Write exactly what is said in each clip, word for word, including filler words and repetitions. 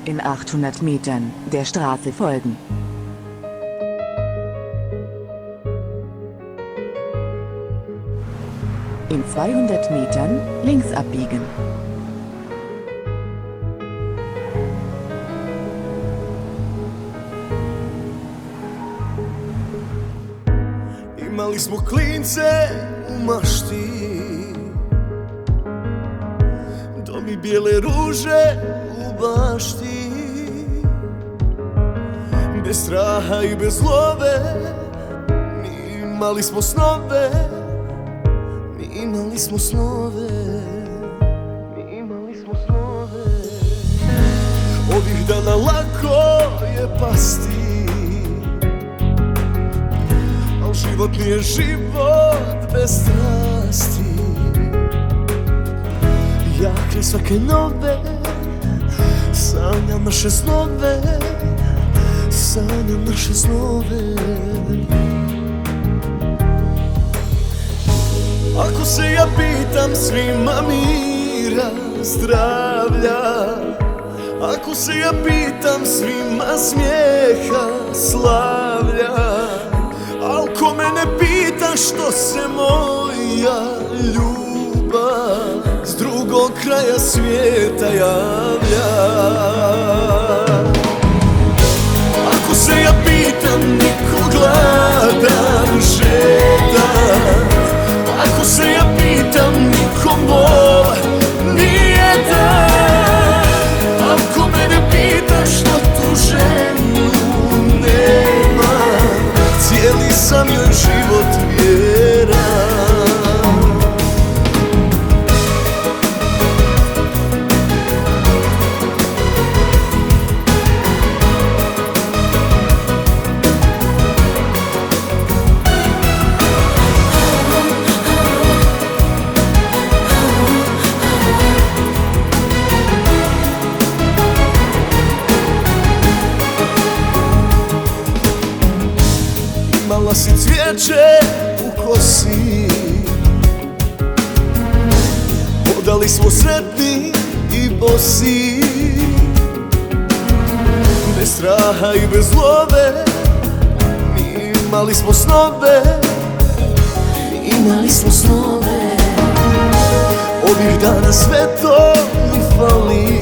In achthundert Metern der Straße folgen. In zweihundert Metern links abbiegen. Imali smo klince u mašti, domi bijele ruže u bašti. Bez straha i bez love, mi imali smo snove, mi imali smo snove, mi imali smo snove. Ovih dana lako je pasti, al život nije život bez strasti. Ja kraj svake nove sanjam naše snove, sanjam naše snove. Ako se ja pitam, svima mira, zdravlja. Ako se ja pitam, svima smijeha, slavlja. Al ko mene pita što se moja ljubav s drugog kraja svijeta javlja. Ako se ja pitam, niko gladan žedan. Ako se ja pitam, nikom bol nije dan. Ako mene pita što tu ženu nema, cijeli sam joj život vjeran. Imala si cvijeće u kosi, hodali smo sretni i bosi. Bez straha i bez love, mi imali smo snove, mi imali smo snove. Ovih dana sve to mi fali,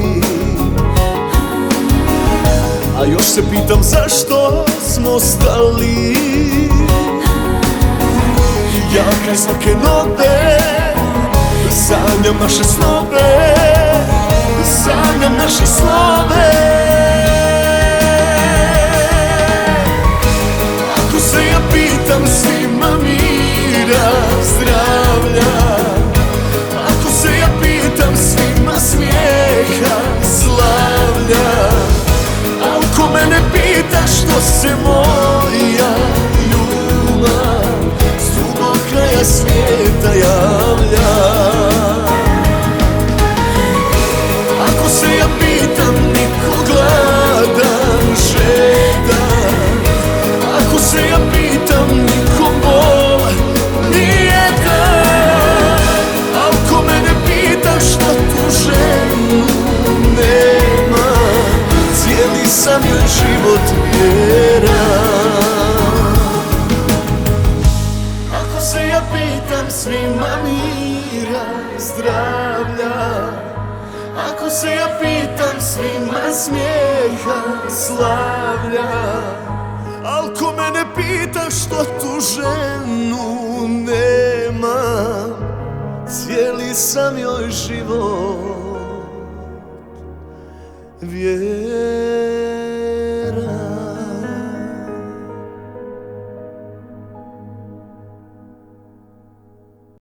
a još se pitam zašto smo stali. Ja kraj svake note sanjam naše snove, sanjam naše snove. Ako se ja pitam, svima mira, zdravlja. Ako se ja pitam, svima smijeha, slavlja. Ako mene pita što se moja ljubav s drugog kraja svijeta javlja. Ako se ja pitam, niko gladan žedan. Ako se ja pitam, nikom bol nije dan. Ako mene pita što tu ženu nema, cijeli sam joj život vjeran. Ako se ja pitam, svima mira, zdravlja. Ako se ja pitam, svima smijeha, slavlja. Al ko mene pita što tu ženu nema, cijeli sam joj život vjeran.